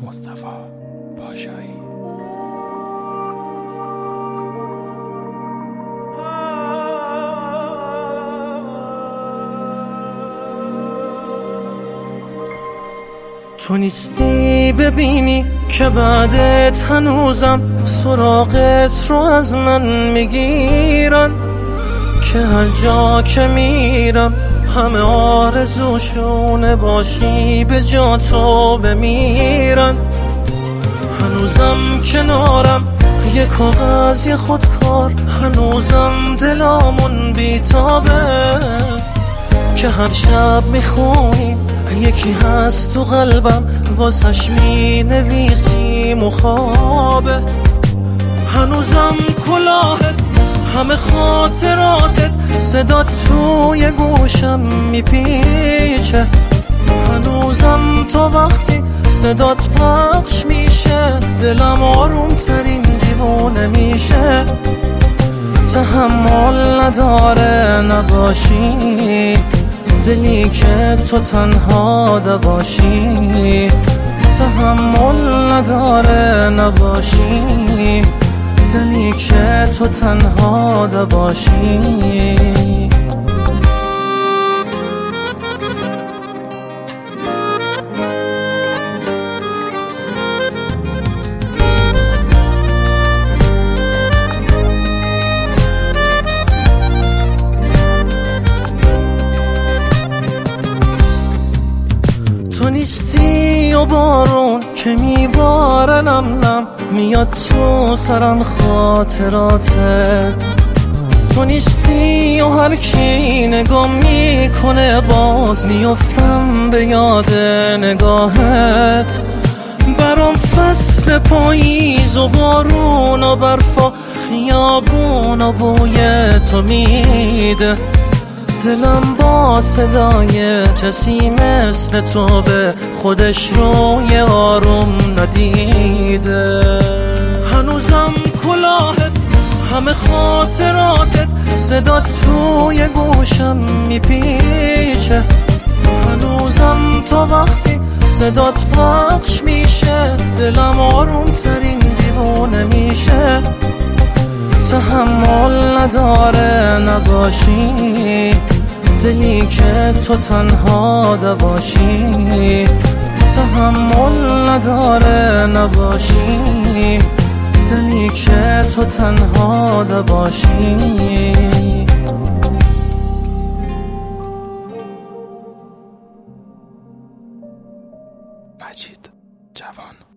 مصطفی پاشایی. تو نیستی ببینی که بعدت هنوزم سراغت رو از من میگیرن، که هر جا که میرم همه آرزوشونه باشی به جا تو بمیرن. هنوزم کنارم یه کاغذ یه خودکار، هنوزم دلامون بیتابه که هر شب میخونیم یکی هست تو قلبم واسش می نویسی مخابه. هنوزم کلاهت همه خاطراتت صدات توی گوشم میپیچه، هنوزم تا وقتی صدات پخش میشه دلم آروم ترین دیوونه میشه. تحمل نداره نباشی دلی که تو تنها دواشی، تحمل نداره نباشی دلی که تو تنها دواشی. تو نیستی و بارون که میباره نم میاد تو سرم خاطراتت، تو نیستی و هر کی نگاه میکنه باز میافتم به یاد نگاهت. برام فصل پاییز و بارون و برف و خیابون و بوی تو میده، دلم با صدای کسی مثل تو به خودش روی آروم ندیده. هنوزم کلاهت همه خاطراتت صدات توی گوشم میپیچه، هنوزم تا وقتی صدات پخش میشه دلم آروم ترین دیوونه میشه. تحمل نداره نباشی دلی که تو تنها دواشی، تحمل نداره نباشی دلی که تو تنها دواشی. مجید جوان.